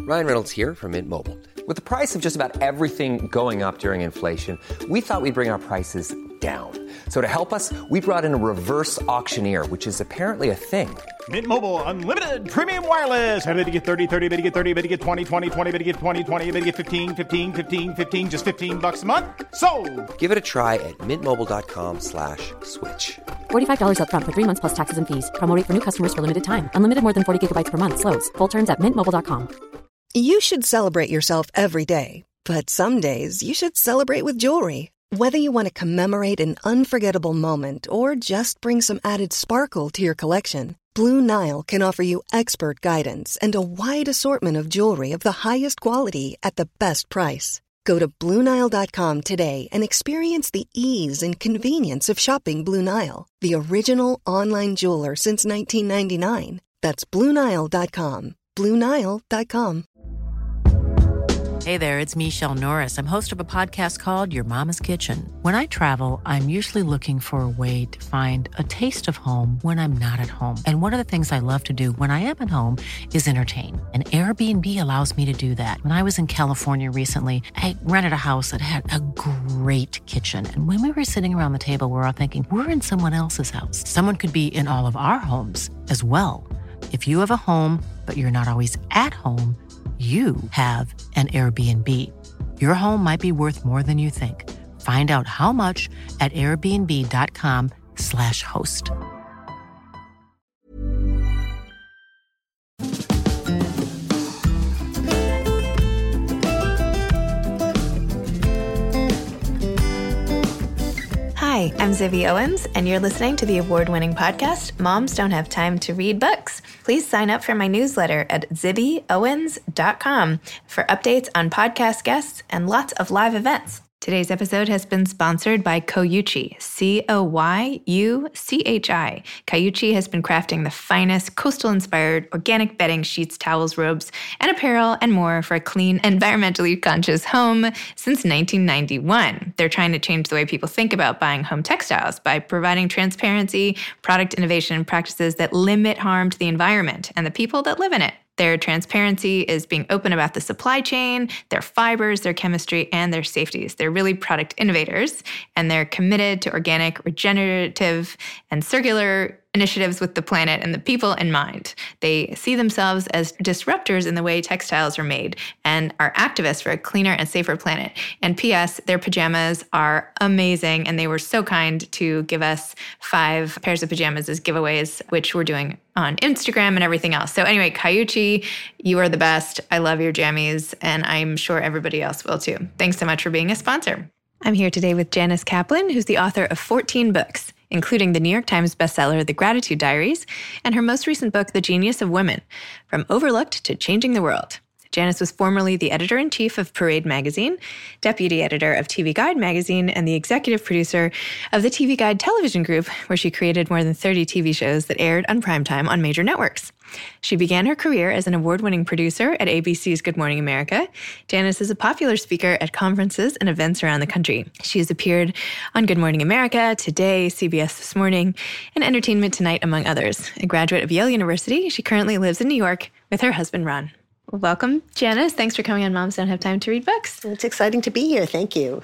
Ryan Reynolds here from Mint Mobile. With the price of just about everything going up during inflation, we thought we'd bring our prices down. So to help us, we brought in a reverse auctioneer, which is apparently a thing. Mint Mobile Unlimited Premium Wireless. How to get 30, 30, bit to get 30, bit to get 20, 20, 20, bit to get 20, 20, bit to get 15, 15, 15, 15, just $15 a month? Sold! Give it a try at mintmobile.com/switch. $45 up front for 3 months plus taxes and fees. Promo rate for new customers for limited time. Unlimited more than 40 gigabytes per month. Slows full terms at mintmobile.com. You should celebrate yourself every day. But some days you should celebrate with jewelry. Whether you want to commemorate an unforgettable moment or just bring some added sparkle to your collection, Blue Nile can offer you expert guidance and a wide assortment of jewelry of the highest quality at the best price. Go to BlueNile.com today and experience the ease and convenience of shopping Blue Nile, the original online jeweler since 1999. That's BlueNile.com. BlueNile.com. Hey there, it's Michelle Norris. I'm host of a podcast called Your Mama's Kitchen. When I travel, I'm usually looking for a way to find a taste of home when I'm not at home. And one of the things I love to do when I am at home is entertain. And Airbnb allows me to do that. When I was in California recently, I rented a house that had a great kitchen. And when we were sitting around the table, we're all thinking, we're in someone else's house. Someone could be in all of our homes as well. If you have a home, but you're not always at home, you have an Airbnb. Your home might be worth more than you think. Find out how much at airbnb.com/host. Hi, I'm Zibby Owens, and you're listening to the award-winning podcast, Moms Don't Have Time to Read Books. Please sign up for my newsletter at zibbyowens.com for updates on podcast guests and lots of live events. Today's episode has been sponsored by Coyuchi, Coyuchi. Coyuchi has been crafting the finest coastal-inspired organic bedding, sheets, towels, robes, and apparel and more for a clean, environmentally conscious home since 1991. They're trying to change the way people think about buying home textiles by providing transparency, product innovation, and practices that limit harm to the environment and the people that live in it. Their transparency is being open about the supply chain, their fibers, their chemistry, and their safeties. They're really product innovators, and they're committed to organic, regenerative, and circular initiatives with the planet and the people in mind. They see themselves as disruptors in the way textiles are made and are activists for a cleaner and safer planet. And P.S., their pajamas are amazing, and they were so kind to give us 5 pairs of pajamas as giveaways, which we're doing on Instagram and everything else. So anyway, Coyuchi, you are the best. I love your jammies, and I'm sure everybody else will too. Thanks so much for being a sponsor. I'm here today with Janice Kaplan, who's the author of 14 books, including the New York Times bestseller, The Gratitude Diaries, and her most recent book, The Genius of Women, From Overlooked to Changing the World. Janice was formerly the editor-in-chief of Parade magazine, deputy editor of TV Guide magazine, and the executive producer of the TV Guide television group, where she created more than 30 TV shows that aired on primetime on major networks. She began her career as an award-winning producer at ABC's Good Morning America. Janice is a popular speaker at conferences and events around the country. She has appeared on Good Morning America, Today, CBS This Morning, and Entertainment Tonight, among others. A graduate of Yale University, she currently lives in New York with her husband, Ron. Welcome, Janice. Thanks for coming on Moms Don't Have Time to Read Books. It's exciting to be here. Thank you.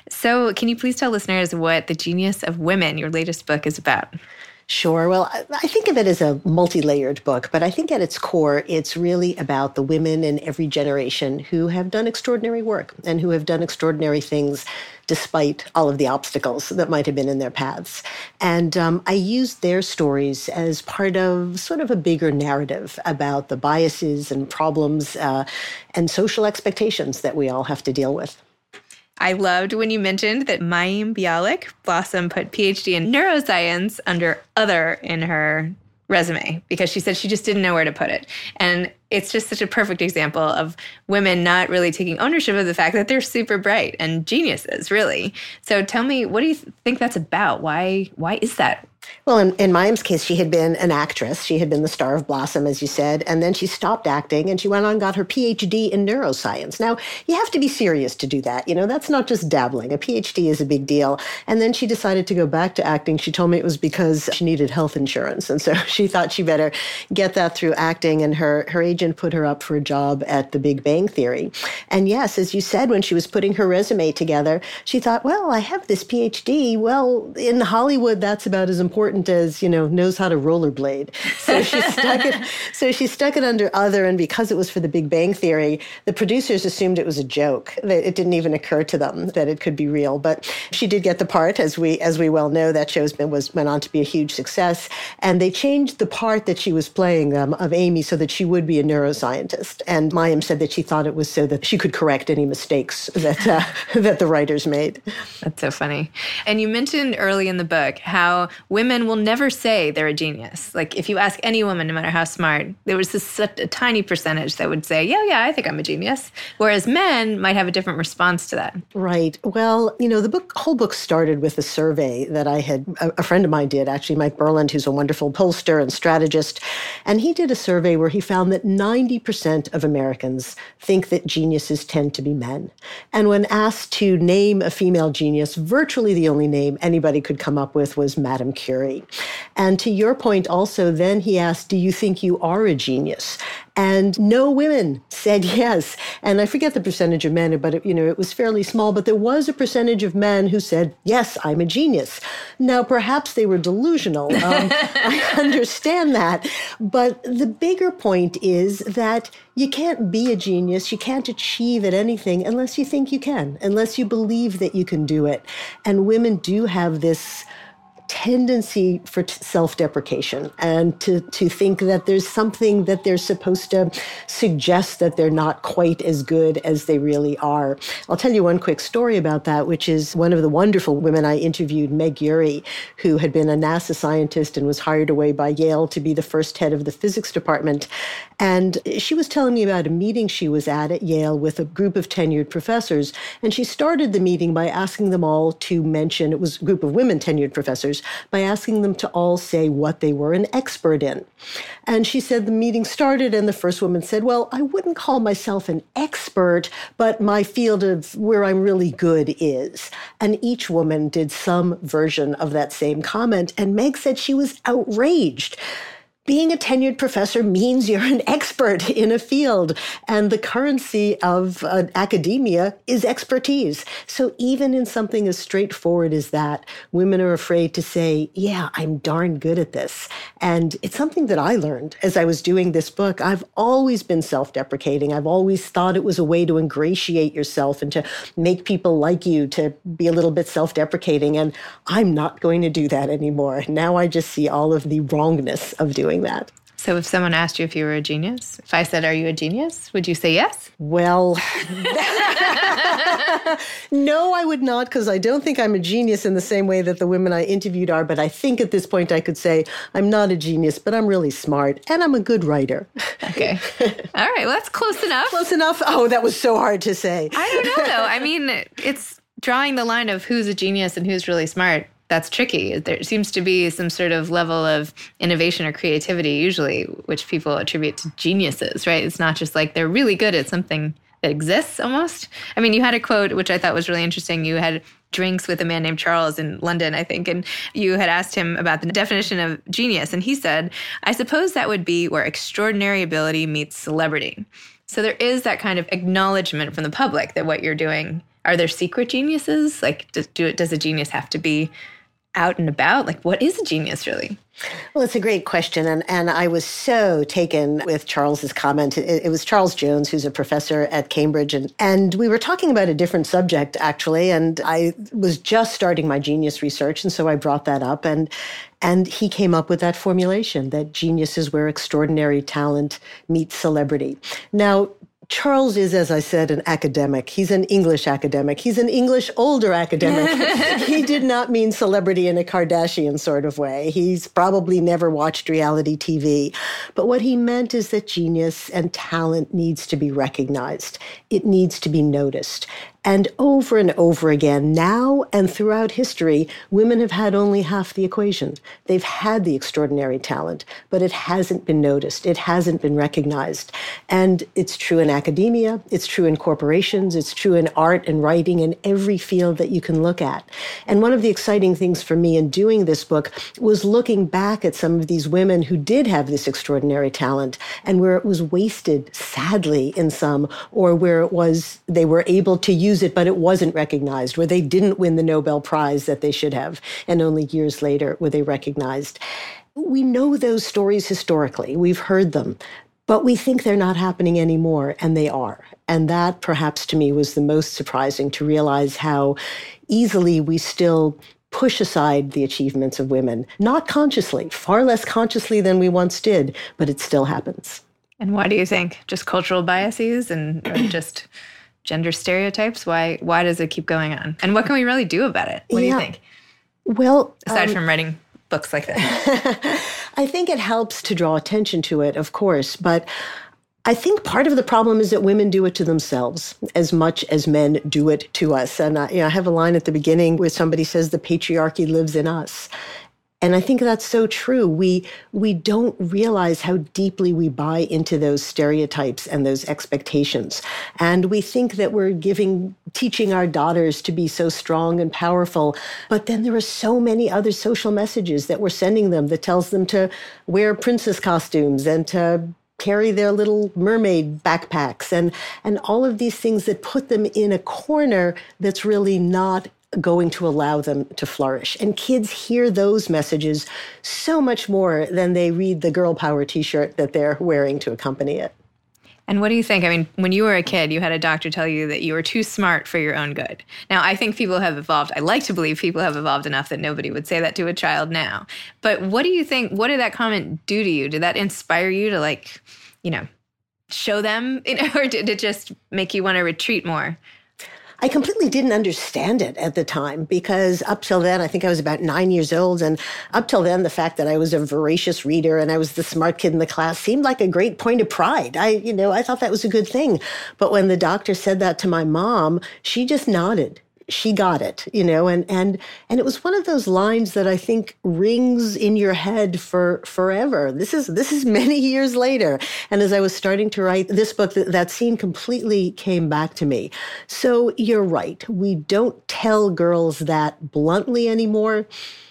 So can you please tell listeners what The Genius of Women, your latest book, is about? Sure. Well, I think of it as a multi-layered book, but I think at its core, it's really about the women in every generation who have done extraordinary work and who have done extraordinary things despite all of the obstacles that might have been in their paths. And I used their stories as part of sort of a bigger narrative about the biases and problems and social expectations that we all have to deal with. I loved when you mentioned that Mayim Bialik Blossom put PhD in neuroscience under other in her resume because she said she just didn't know where to put it. And it's just such a perfect example of women not really taking ownership of the fact that they're super bright and geniuses, really. So tell me, what do you think that's about? Why is that Well, in Mayim's case, she had been an actress. She had been the star of Blossom, as you said, and then she stopped acting and she went on and got her PhD in neuroscience. Now, you have to be serious to do that. That's not just dabbling. A PhD is a big deal. And then she decided to go back to acting. She told me it was because she needed health insurance. And so she thought she better get that through acting. And her agent put her up for a job at The Big Bang Theory. And yes, as you said, when she was putting her resume together, she thought, well, I have this PhD. Well, in Hollywood, that's about as important as, knows how to rollerblade. So she stuck it under other. And because it was for The Big Bang Theory, the producers assumed it was a joke. That it didn't even occur to them that it could be real. But she did get the part, as we well know. That show went on to be a huge success. And they changed the part that she was playing of Amy so that she would be a neuroscientist. And Mayim said that she thought it was so that she could correct any mistakes that that the writers made. That's so funny. And you mentioned early in the book how women will never say they're a genius. Like if you ask any woman, no matter how smart, there was such a tiny percentage that would say, yeah, I think I'm a genius. Whereas men might have a different response to that. Right. Well, the whole book started with a survey that a friend of mine did, actually, Mike Berland, who's a wonderful pollster and strategist. And he did a survey where he found that 90% of Americans think that geniuses tend to be men. And when asked to name a female genius, virtually the only name anybody could come up with was Madame Curie. And to your point also, then he asked, do you think you are a genius? And no women said yes. And I forget the percentage of men, but it was fairly small. But there was a percentage of men who said, yes, I'm a genius. Now, perhaps they were delusional. I understand that. But the bigger point is that you can't be a genius. You can't achieve at anything unless you think you can, unless you believe that you can do it. And women do have this tendency for self-deprecation and to think that there's something that they're supposed to suggest that they're not quite as good as they really are. I'll tell you one quick story about that, which is one of the wonderful women I interviewed, Meg Urey, who had been a NASA scientist and was hired away by Yale to be the first head of the physics department. And she was telling me about a meeting she was at Yale with a group of tenured professors. And she started the meeting by asking them all to mention, it was a group of women tenured professors, by asking them to all say what they were an expert in. And she said the meeting started and the first woman said, well, I wouldn't call myself an expert, but my field of where I'm really good is. And each woman did some version of that same comment. And Meg said she was outraged. Being a tenured professor means you're an expert in a field, and the currency of academia is expertise. So even in something as straightforward as that, women are afraid to say, yeah, I'm darn good at this. And it's something that I learned as I was doing this book. I've always been self-deprecating. I've always thought it was a way to ingratiate yourself and to make people like you, to be a little bit self-deprecating. And I'm not going to do that anymore. Now I just see all of the wrongness of doing that. So if someone asked you if you were a genius, if I said, are you a genius? Would you say yes? Well, no, I would not, because I don't think I'm a genius in the same way that the women I interviewed are. But I think at this point I could say I'm not a genius, but I'm really smart and I'm a good writer. Okay. All right. Well, that's close enough. Close enough? Oh, that was so hard to say. I don't know, though. I mean, it's drawing the line of who's a genius and who's really smart. That's tricky. There seems to be some sort of level of innovation or creativity, usually, which people attribute to geniuses, right? It's not just like they're really good at something that exists almost. I mean, you had a quote, which I thought was really interesting. You had drinks with a man named Charles in London, I think, and you had asked him about the definition of genius. And he said, I suppose that would be where extraordinary ability meets celebrity. So there is that kind of acknowledgement from the public that what you're doing, are there secret geniuses? Like, does a genius have to be out and about? Like, what is a genius really? Well, it's a great question. And I was so taken with Charles's comment. It was Charles Jones, who's a professor at Cambridge. And we were talking about a different subject, actually. And I was just starting my genius research. And so I brought that up. And he came up with that formulation that genius is where extraordinary talent meets celebrity. Now, Charles is, as I said, an academic. He's an English academic. He's an English older academic. He did not mean celebrity in a Kardashian sort of way. He's probably never watched reality TV. But what he meant is that genius and talent needs to be recognized. It needs to be noticed. And over again, now and throughout history, women have had only half the equation. They've had the extraordinary talent, but it hasn't been noticed. It hasn't been recognized. And it's true in academia, it's true in corporations, it's true in art and writing, in every field that you can look at. And one of the exciting things for me in doing this book was looking back at some of these women who did have this extraordinary talent and where it was wasted, sadly, in some, or where it was they were able to use it, but it wasn't recognized, where they didn't win the Nobel Prize that they should have, and only years later were they recognized. We know those stories historically. We've heard them, but we think they're not happening anymore, and they are. And that, perhaps to me, was the most surprising, to realize how easily we still push aside the achievements of women, not consciously, far less consciously than we once did, but it still happens. And why do you think? Just cultural biases and or just gender stereotypes? Why does it keep going on? And what can we really do about it? What do you think? Well, aside from writing books like that. I think it helps to draw attention to it, of course, but I think part of the problem is that women do it to themselves as much as men do it to us. And I have a line at the beginning where somebody says the patriarchy lives in us. And I think that's so true. We don't realize how deeply we buy into those stereotypes and those expectations. And we think that we're teaching our daughters to be so strong and powerful. But then there are so many other social messages that we're sending them that tells them to wear princess costumes and to carry their little mermaid backpacks and all of these things that put them in a corner that's really not going to allow them to flourish. And kids hear those messages so much more than they read the girl power t-shirt that they're wearing to accompany it. And what do you think? I mean, when you were a kid, you had a doctor tell you that you were too smart for your own good. Now, I think people have evolved. I like to believe people have evolved enough that nobody would say that to a child now. But what do you think? What did that comment do to you? Did that inspire you to, show them, or did it just make you want to retreat more? I completely didn't understand it at the time because up till then, I think I was about 9 years old. And up till then, the fact that I was a voracious reader and I was the smart kid in the class seemed like a great point of pride. I thought that was a good thing. But when the doctor said that to my mom, she just nodded. She got it, and it was one of those lines that I think rings in your head for forever. This is many years later. And as I was starting to write this book, that scene completely came back to me. So you're right. We don't tell girls that bluntly anymore.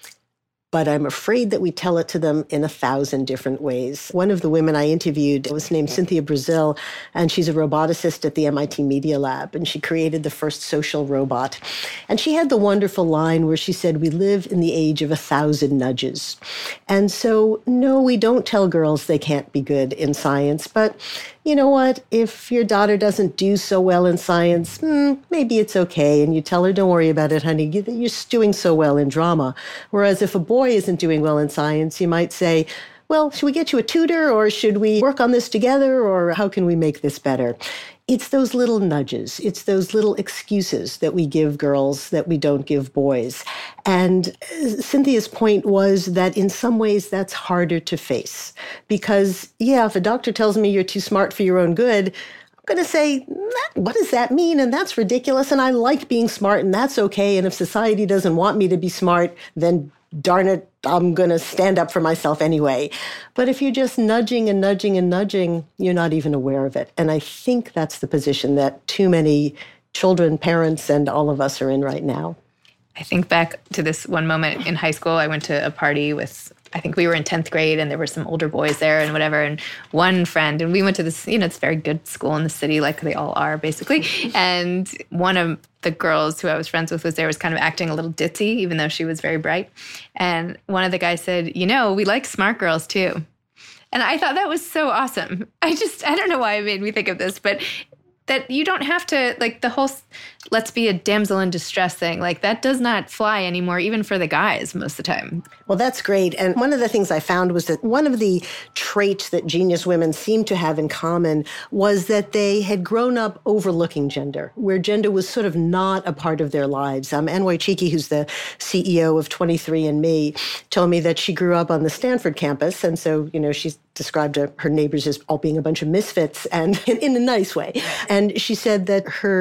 But I'm afraid that we tell it to them in 1,000 different ways. One of the women I interviewed was named Cynthia Brazil, and she's a roboticist at the MIT Media Lab, and she created the first social robot. And she had the wonderful line where she said, "We live in the age of 1,000 nudges." And so, no, we don't tell girls they can't be good in science, but you know what? If your daughter doesn't do so well in science, maybe it's okay. And you tell her, don't worry about it, honey. You're doing so well in drama. Whereas if a boy isn't doing well in science, you might say, well, should we get you a tutor or should we work on this together or how can we make this better? It's those little nudges. It's those little excuses that we give girls that we don't give boys. And Cynthia's point was that in some ways that's harder to face because, if a doctor tells me you're too smart for your own good, I'm going to say, what does that mean? And that's ridiculous. And I like being smart and that's okay. And if society doesn't want me to be smart, then darn it, I'm going to stand up for myself anyway. But if you're just nudging and nudging and nudging, you're not even aware of it. And I think that's the position that too many children, parents, and all of us are in right now. I think back to this one moment in high school. I went to a party with, I think we were in 10th grade and there were some older boys there and whatever. And one friend, and we went to this, it's a very good school in the city, like they all are basically. And one of the girls who I was friends with was kind of acting a little ditzy, even though she was very bright. And one of the guys said, we like smart girls too. And I thought that was so awesome. I don't know why it made me think of this, but that you don't have to, the whole let's be a damsel in distress thing, that does not fly anymore, even for the guys most of the time. Well, that's great. And one of the things I found was that one of the traits that genius women seem to have in common was that they had grown up overlooking gender, where gender was sort of not a part of their lives. Anne Wojcicki, who's the CEO of 23andMe, told me that she grew up on the Stanford campus. And so, she's described her neighbors as all being a bunch of misfits and in a nice way. And she said that her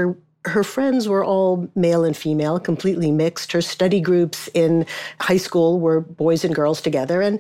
her friends were all male and female, completely mixed. Her study groups in high school were boys and girls together. And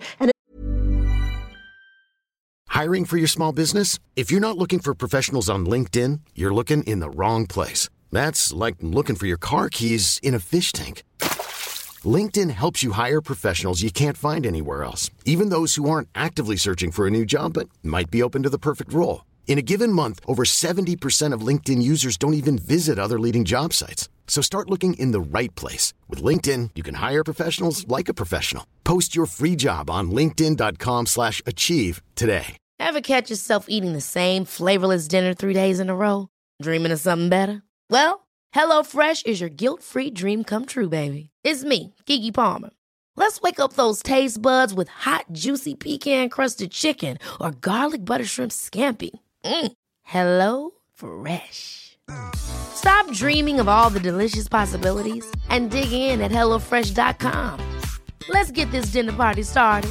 Hiring for your small business? If you're not looking for professionals on LinkedIn, you're looking in the wrong place. That's like looking for your car keys in a fish tank. LinkedIn helps you hire professionals you can't find anywhere else, even those who aren't actively searching for a new job but might be open to the perfect role. In a given month, over 70% of LinkedIn users don't even visit other leading job sites. So start looking in the right place. With LinkedIn, you can hire professionals like a professional. Post your free job on linkedin.com/achieve today. Ever catch yourself eating the same flavorless dinner 3 days in a row? Dreaming of something better? Well, HelloFresh is your guilt-free dream come true, baby. It's me, Keke Palmer. Let's wake up those taste buds with hot, juicy pecan-crusted chicken or garlic butter shrimp scampi. Hello Fresh. Stop dreaming of all the delicious possibilities and dig in at HelloFresh.com. Let's get this dinner party started.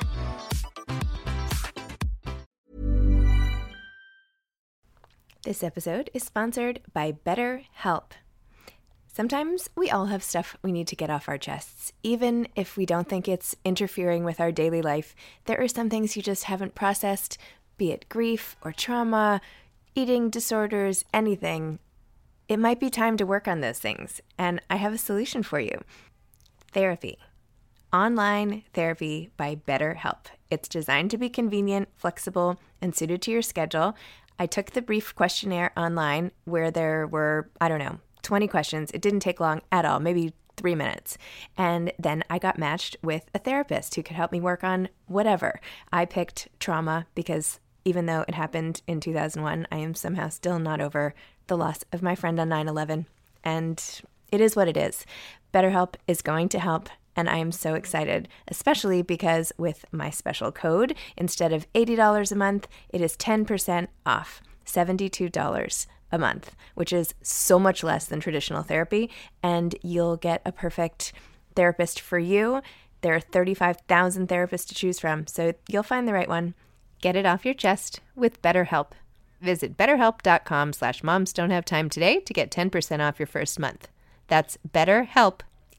This episode is sponsored by BetterHelp. Sometimes we all have stuff we need to get off our chests. Even if we don't think it's interfering with our daily life, there are some things you just haven't processed, be it grief or trauma, eating disorders, anything. It might be time to work on those things, and I have a solution for you. Therapy. Online therapy by BetterHelp. It's designed to be convenient, flexible, and suited to your schedule. I took the brief questionnaire online where there were, 20 questions. It didn't take long at all, maybe 3 minutes. And then I got matched with a therapist who could help me work on whatever. I picked trauma because even though it happened in 2001, I am somehow still not over the loss of my friend on 9/11. And it is what it is. BetterHelp is going to help. And I am so excited, especially because with my special code, instead of $80 a month, it is 10% off, $72 a month, which is so much less than traditional therapy. And you'll get a perfect therapist for you. There are 35,000 therapists to choose from, so you'll find the right one. Get it off your chest with BetterHelp. Visit BetterHelp.com/momsdon'thavetime today to get 10% off your first month. That's BetterHelp,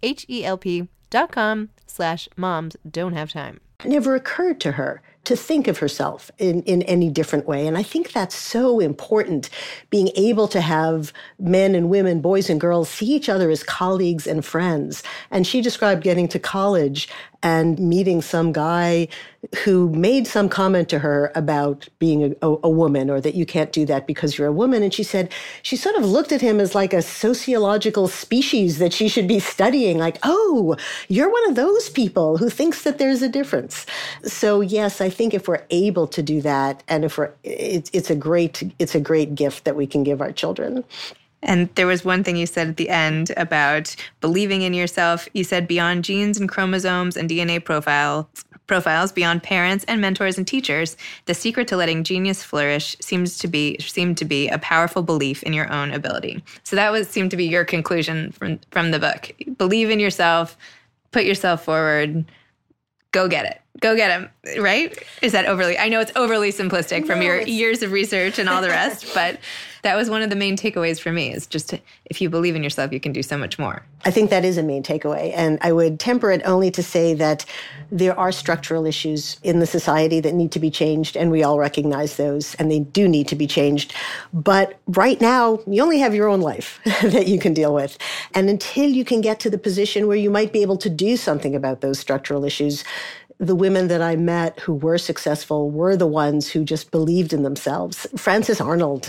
HELP.com/momsdon'thavetime. It never occurred to her to think of herself in any different way. And I think that's so important, being able to have men and women, boys and girls, see each other as colleagues and friends. And she described getting to college and meeting some guy who made some comment to her about being a woman, or that you can't do that because you're a woman. And she said she sort of looked at him as like a sociological species that she should be studying, like, oh, you're one of those people who thinks that there's a difference. So yes, I think if we're able to do that, and if it's a great gift that we can give our children. And there was one thing you said at the end about believing in yourself. You said beyond genes and chromosomes and DNA profiles, beyond parents and mentors and teachers, the secret to letting genius flourish seemed to be a powerful belief in your own ability. So that seemed to be your conclusion from the book. Believe in yourself, put yourself forward, go get it. Go get him, right? Is that I know it's overly simplistic from your years of research and all the rest, but that was one of the main takeaways for me, is just if you believe in yourself, you can do so much more. I think that is a main takeaway. And I would temper it only to say that there are structural issues in the society that need to be changed, and we all recognize those, and they do need to be changed. But right now, you only have your own life that you can deal with. And until you can get to the position where you might be able to do something about those structural issues, the women that I met who were successful were the ones who just believed in themselves. Dr. Frances Arnold,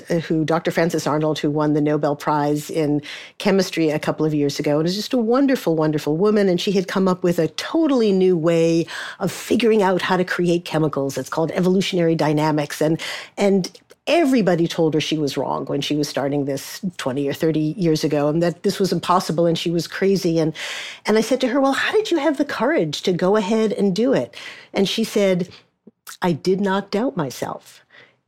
who won the Nobel Prize in chemistry a couple of years ago, and was just a wonderful, wonderful woman. And she had come up with a totally new way of figuring out how to create chemicals. It's called evolutionary dynamics. And everybody told her she was wrong when she was starting this 20 or 30 years ago, and that this was impossible and she was crazy. And I said to her, well, how did you have the courage to go ahead and do it? And she said, I did not doubt myself.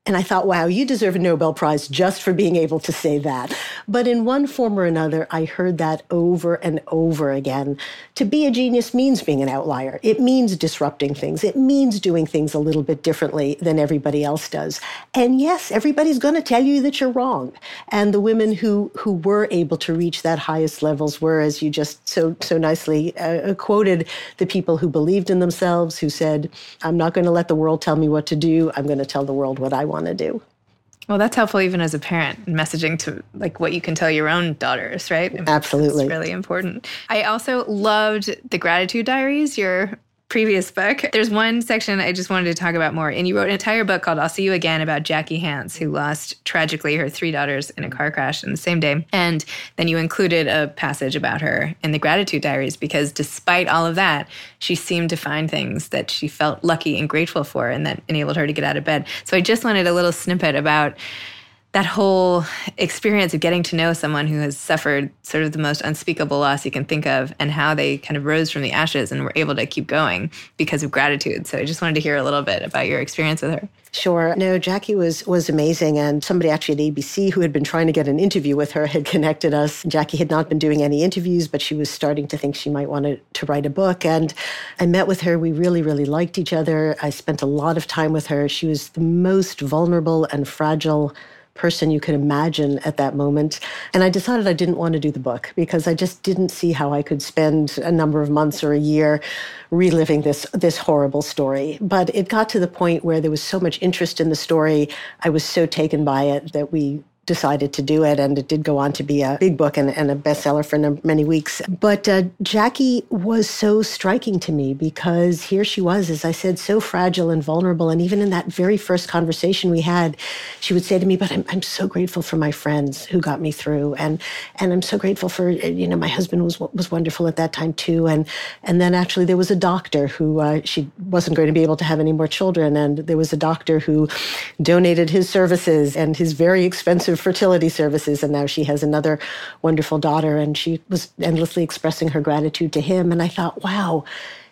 And I thought, wow, you deserve a Nobel Prize just for being able to say that. But in one form or another, I heard that over and over again. To be a genius means being an outlier. It means disrupting things. It means doing things a little bit differently than everybody else does. And yes, everybody's going to tell you that you're wrong. And the women who were able to reach that highest levels were, as you just so nicely quoted, the people who believed in themselves, who said, I'm not going to let the world tell me what to do. I'm going to tell the world what I want to do. Well, that's helpful even as a parent, messaging to like what you can tell your own daughters, right? Absolutely. It's really important. I also loved the Gratitude Diaries, your previous book. There's one section I just wanted to talk about more. And you wrote an entire book called I'll See You Again about Jackie Hans, who lost tragically her 3 daughters in a car crash in the same day. And then you included a passage about her in the Gratitude Diaries because despite all of that, she seemed to find things that she felt lucky and grateful for and that enabled her to get out of bed. So I just wanted a little snippet about that whole experience of getting to know someone who has suffered sort of the most unspeakable loss you can think of and how they kind of rose from the ashes and were able to keep going because of gratitude. So I just wanted to hear a little bit about your experience with her. Sure. No, Jackie was amazing. And somebody actually at ABC who had been trying to get an interview with her had connected us. Jackie had not been doing any interviews, but she was starting to think she might want to write a book. And I met with her. We really, really liked each other. I spent a lot of time with her. She was the most vulnerable and fragile person you could imagine at that moment. And I decided I didn't want to do the book because I just didn't see how I could spend a number of months or a year reliving this horrible story. But it got to the point where there was so much interest in the story. I was so taken by it that we decided to do it, and it did go on to be a big book and a bestseller for many weeks. But Jackie was so striking to me because here she was, as I said, so fragile and vulnerable. And even in that very first conversation we had, she would say to me, but I'm so grateful for my friends who got me through. And I'm so grateful for, my husband was wonderful at that time too. And then actually there was a doctor who, she wasn't going to be able to have any more children. And there was a doctor who donated his services and his very expensive fertility services, and now she has another wonderful daughter, and she was endlessly expressing her gratitude to him. And I thought, wow,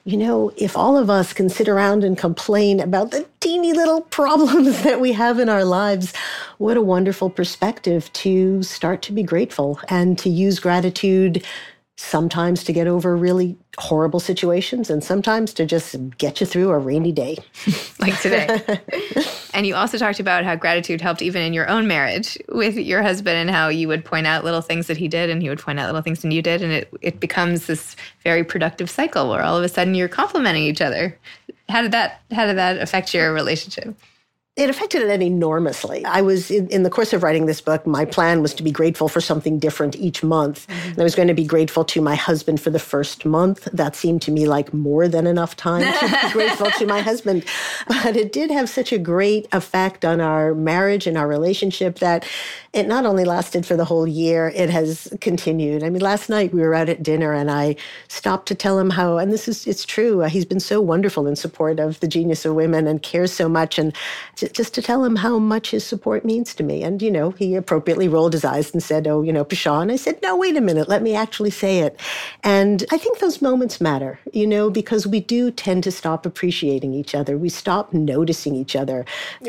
if all of us can sit around and complain about the teeny little problems that we have in our lives, what a wonderful perspective to start to be grateful and to use gratitude sometimes to get over really horrible situations and sometimes to just get you through a rainy day. Like today. And you also talked about how gratitude helped even in your own marriage with your husband and how you would point out little things that he did and he would point out little things that you did. And it becomes this very productive cycle where all of a sudden you're complimenting each other. How did that affect your relationship? It affected it enormously. I was, in the course of writing this book, my plan was to be grateful for something different each month. Mm-hmm. And I was going to be grateful to my husband for the first month. That seemed to me like more than enough time to be grateful to my husband. But it did have such a great effect on our marriage and our relationship that it not only lasted for the whole year, it has continued. I mean, last night we were out at dinner and I stopped to tell him how, and it's true, he's been so wonderful in support of the Genius of Women and cares so much. And just to tell him how much his support means to me. And, he appropriately rolled his eyes and said, oh, pshaw. And I said, no, wait a minute, let me actually say it. And I think those moments matter, because we do tend to stop appreciating each other. We stop noticing each other.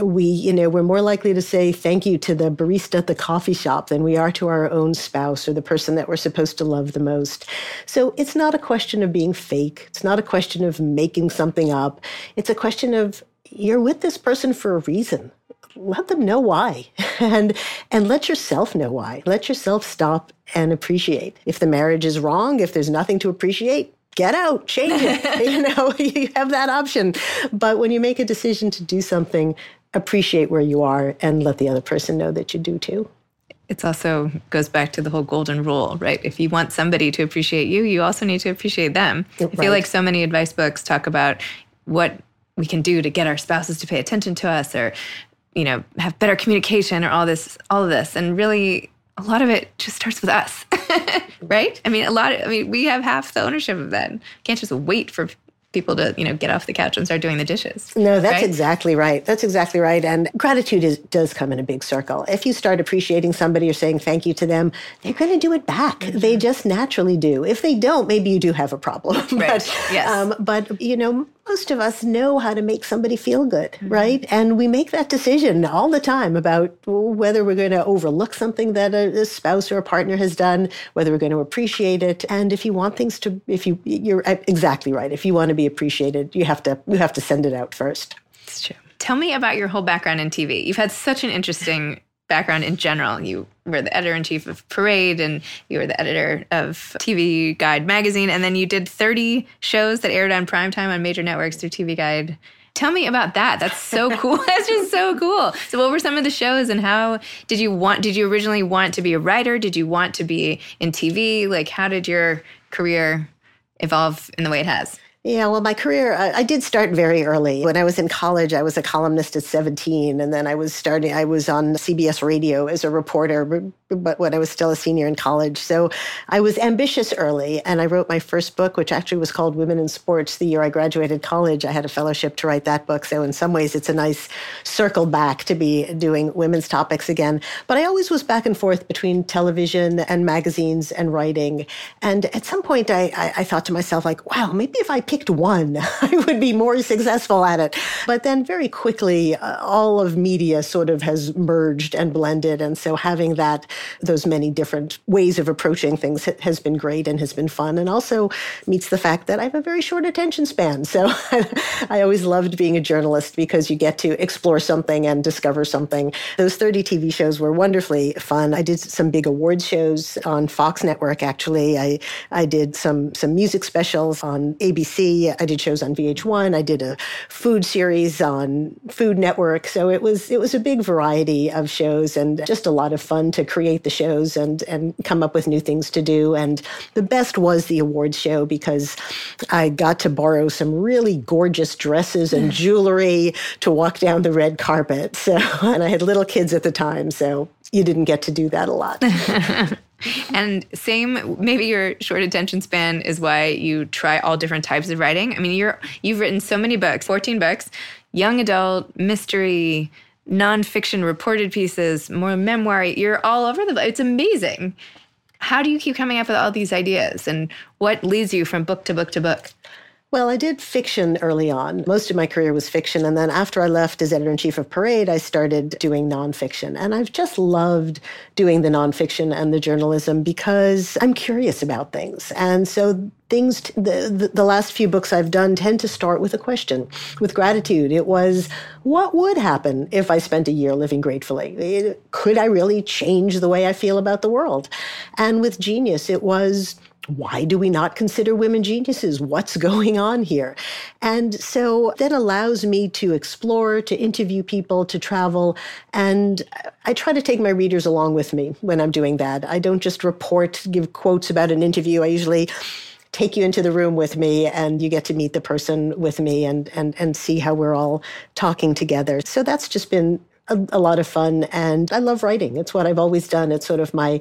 We're more likely to say thank you to the barista at the coffee shop than we are to our own spouse or the person that we're supposed to love the most. So it's not a question of being fake. It's not a question of making something up. It's a question of, you're with this person for a reason. Let them know why. And let yourself know why. Let yourself stop and appreciate. If the marriage is wrong, if there's nothing to appreciate, get out, change it. You have that option. But when you make a decision to do something, appreciate where you are and let the other person know that you do too. It also goes back to the whole golden rule, right? If you want somebody to appreciate you, you also need to appreciate them. Right. I feel like so many advice books talk about what we can do to get our spouses to pay attention to us or, have better communication or all of this. And really, a lot of it just starts with us, right? We have half the ownership of that. Can't just wait for people to, get off the couch and start doing the dishes. No, that's exactly right. That's exactly right. And gratitude does come in a big circle. If you start appreciating somebody or saying thank you to them, they're going to do it back. Mm-hmm. They just naturally do. If they don't, maybe you do have a problem. Right. But, yes. But most of us know how to make somebody feel good, right? And we make that decision all the time about whether we're going to overlook something that a spouse or a partner has done, whether we're going to appreciate it. And if you want things to, you're exactly right. If you want to be appreciated, you have to send it out first. It's true. Tell me about your whole background in TV. You've had such an interesting background in general. You were the editor-in-chief of Parade, and you were the editor of TV Guide magazine, and then you did 30 shows that aired on primetime on major networks through TV Guide. Tell me about that. That's so cool. That's just so cool. So what were some of the shows, and how did you originally want to be a writer? Did you want to be in TV? Like, how did your career evolve in the way it has? Yeah, well, my career, I did start very early. When I was in college, I was a columnist at 17, and then I was on CBS Radio as a reporter, but when I was still a senior in college. So I was ambitious early, and I wrote my first book, which actually was called Women in Sports. The year I graduated college, I had a fellowship to write that book. So in some ways, it's a nice circle back to be doing women's topics again. But I always was back and forth between television and magazines and writing. And at some point, I thought to myself, like, wow, maybe if I picked one, I would be more successful at it. But then very quickly, all of media sort of has merged and blended. And so having those many different ways of approaching things has been great and has been fun, and also meets the fact that I have a very short attention span. So I always loved being a journalist because you get to explore something and discover something. Those 30 TV shows were wonderfully fun. I did some big awards shows on Fox Network, actually. I did some music specials on ABC. I did shows on VH1. I did a food series on Food Network. So it was a big variety of shows, and just a lot of fun to create the shows and come up with new things to do. And the best was the awards show, because I got to borrow some really gorgeous dresses and jewelry to walk down the red carpet. So, and I had little kids at the time, so you didn't get to do that a lot. And maybe your short attention span is why you try all different types of writing. I mean, you've written so many books, 14 books, young adult, mystery, nonfiction, reported pieces, more memoir. You're all over the place. It's amazing. How do you keep coming up with all these ideas, and what leads you from book to book to book? Well, I did fiction early on. Most of my career was fiction. And then after I left as editor-in-chief of Parade, I started doing nonfiction. And I've just loved doing the nonfiction and the journalism because I'm curious about things. And so the last few books I've done tend to start with a question, with gratitude. It was, what would happen if I spent a year living gratefully? Could I really change the way I feel about the world? And with Genius, it was, why do we not consider women geniuses? What's going on here? And so that allows me to explore, to interview people, to travel. And I try to take my readers along with me when I'm doing that. I don't just give quotes about an interview. I usually take you into the room with me, and you get to meet the person with me and see how we're all talking together. So that's just been a lot of fun, and I love writing. It's what I've always done. It's sort of my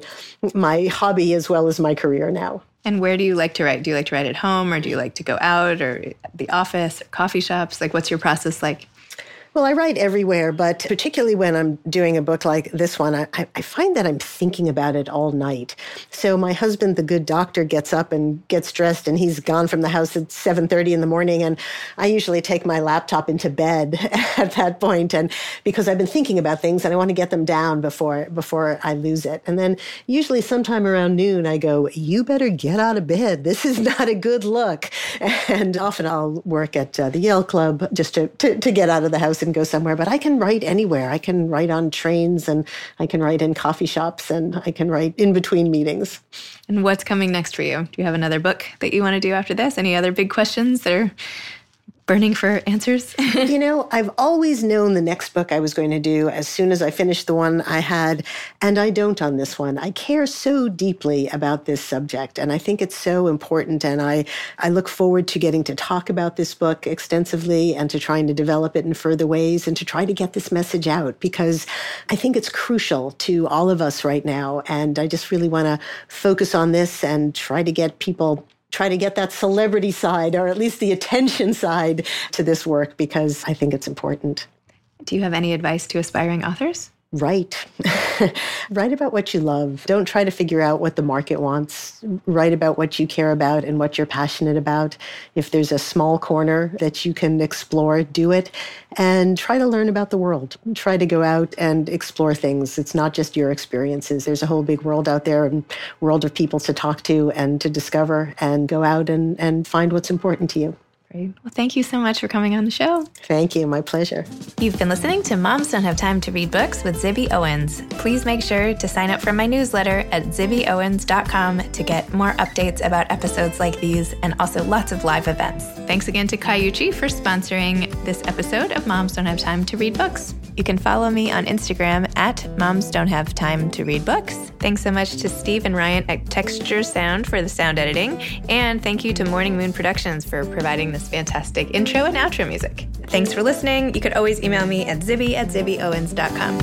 hobby as well as my career now. And where do you like to write? Do you like to write at home, or do you like to go out, or the office, or coffee shops? Like, what's your process like? Well, I write everywhere, but particularly when I'm doing a book like this one, I find that I'm thinking about it all night. So my husband, the good doctor, gets up and gets dressed, and he's gone from the house at 7:30 in the morning. And I usually take my laptop into bed at that point, and because I've been thinking about things and I want to get them down before I lose it. And then usually sometime around noon, I go, you better get out of bed. This is not a good look. And often I'll work at the Yale Club just to get out of the house and go somewhere. But I can write anywhere. I can write on trains, and I can write in coffee shops, and I can write in between meetings. And what's coming next for you? Do you have another book that you want to do after this? Any other big questions that are burning for answers? I've always known the next book I was going to do as soon as I finished the one I had, and I don't on this one. I care so deeply about this subject, and I think it's so important, and I look forward to getting to talk about this book extensively and to trying to develop it in further ways and to try to get this message out, because I think it's crucial to all of us right now, and I just really want to focus on this and try to get that celebrity side, or at least the attention side, to this work, because I think it's important. Do you have any advice to aspiring authors? Write. Write about what you love. Don't try to figure out what the market wants. Write about what you care about and what you're passionate about. If there's a small corner that you can explore, do it. And try to learn about the world. Try to go out and explore things. It's not just your experiences. There's a whole big world out there, and world of people to talk to and to discover, and go out and find what's important to you. Great. Well, thank you so much for coming on the show. Thank you. My pleasure. You've been listening to Moms Don't Have Time to Read Books with Zibby Owens. Please make sure to sign up for my newsletter at zibbyowens.com to get more updates about episodes like these and also lots of live events. Thanks again to Kayuchi for sponsoring this episode of Moms Don't Have Time to Read Books. You can follow me on Instagram at Moms Don't Have Time to Read Books. Thanks so much to Steve and Ryan at Texture Sound for the sound editing. And thank you to Morning Moon Productions for providing this fantastic intro and outro music. Thanks for listening. You could always email me at zibby@zibbyowens.com.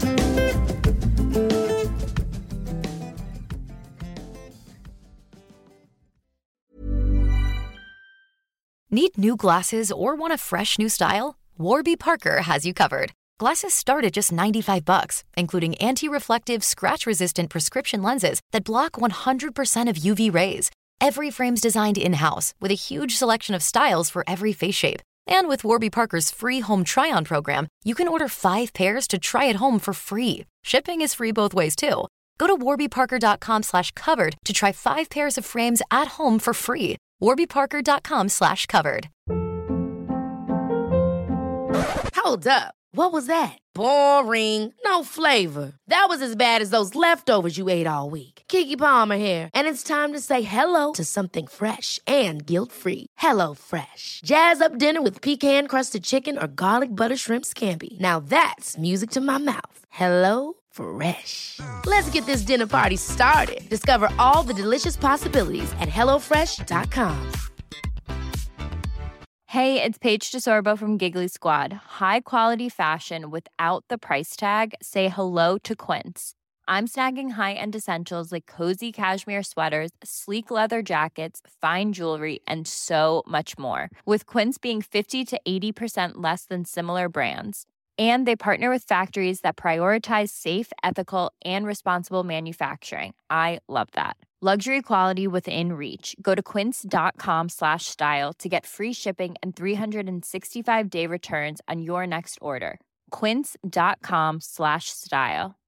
Need new glasses or want a fresh new style? Warby Parker has you covered. Glasses start at just $95, including anti-reflective, scratch-resistant prescription lenses that block 100% of UV rays. Every frame's designed in-house with a huge selection of styles for every face shape. And with Warby Parker's free home try-on program, you can order 5 pairs to try at home for free. Shipping is free both ways, too. Go to warbyparker.com/covered to try 5 pairs of frames at home for free. warbyparker.com/covered. Hold up. What was that? Boring. No flavor. That was as bad as those leftovers you ate all week. Keke Palmer here. And it's time to say hello to something fresh and guilt-free. Hello Fresh. Jazz up dinner with pecan-crusted chicken or garlic butter shrimp scampi. Now that's music to my mouth. Hello Fresh. Let's get this dinner party started. Discover all the delicious possibilities at hellofresh.com. Hey, it's Paige DeSorbo from Giggly Squad. High quality fashion without the price tag. Say hello to Quince. I'm snagging high-end essentials like cozy cashmere sweaters, sleek leather jackets, fine jewelry, and so much more. With Quince being 50 to 80% less than similar brands. And they partner with factories that prioritize safe, ethical, and responsible manufacturing. I love that. Luxury quality within reach. Go to quince.com/style to get free shipping and 365-day returns on your next order. Quince.com/style.